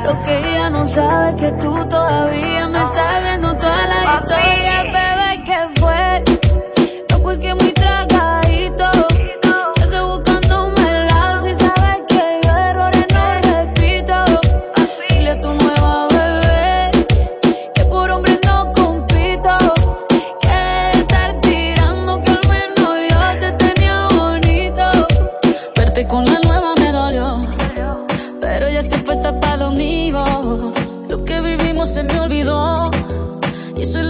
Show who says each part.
Speaker 1: Lo que ella no sabe es que tú todavía me estás viendo toda la historia, bebé, ¿qué fue? No fue que muy tragadito, estás buscándome el lado si sabes que yo errores no repito. Dile a tu nueva bebé que por hombre no compito, que de estar tirando que al menos yo te tenía bonito. Verte con la nueva me dolió, pero ya estoy puesta para lo mío. Lo que vivimos se me olvidó y soy